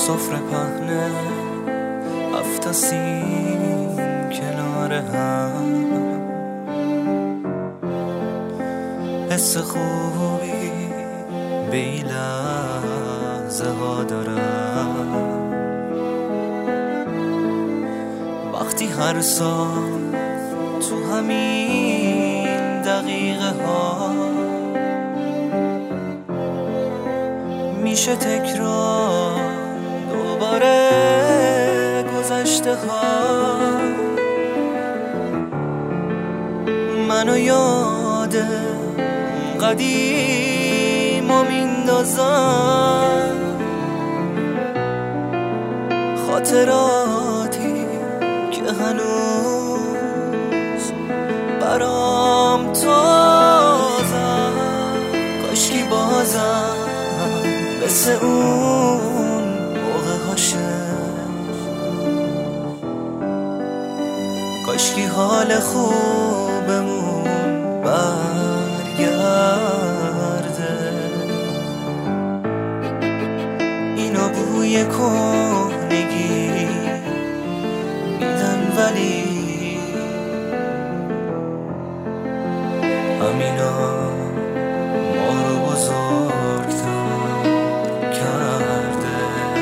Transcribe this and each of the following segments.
سفره پهنه 7 سیم کنار هم، حس خوبی به این لحظه ها دارم. وقتی هر سال تو همین دقیقه ها میشه تکرار دوباره گذشته ها، منو یاد قدیم و میندازم، خاطراتی که هنوز برام تازم. کاشکی بازم مثل اون موقع هاشه، کاشکی حال خوبمون برگرده. اینا بوی کهنگی میدن ولی همینا ما رو بزرگتر کرده.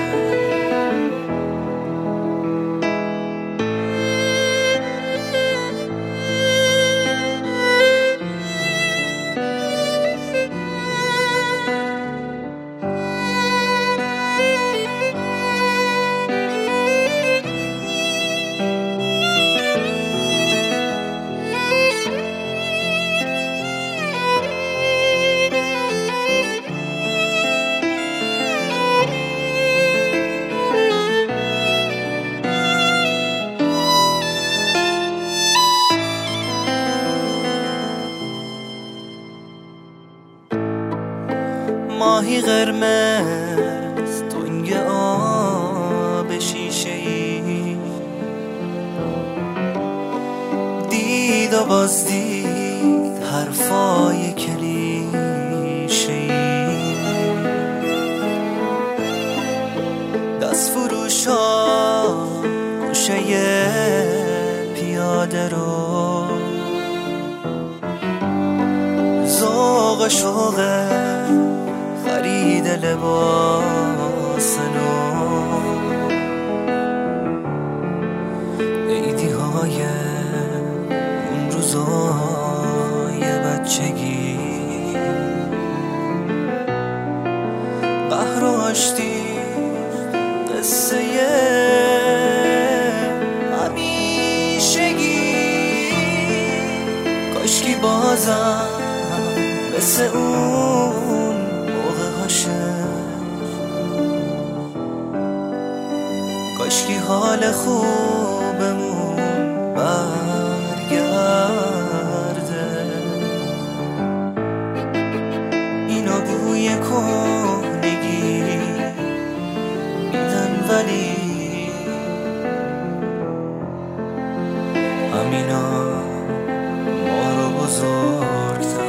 ماهی قرمز تنگ آب شیشه‌ای دید و بازدید حرفای کلیشه‌ای، دست فروشا گوشه پیاده رو ذوق شوق خرید لباس نو، عیدی های اون روزای بچگی، قهر و آشتی قصه همیشگی. کاشکی بازم مثل اون موقع هاشه، کاشکی حال خوبمون برگرده. اینا بوی کهنگی میدن ولی همینا ما رو بزرگتر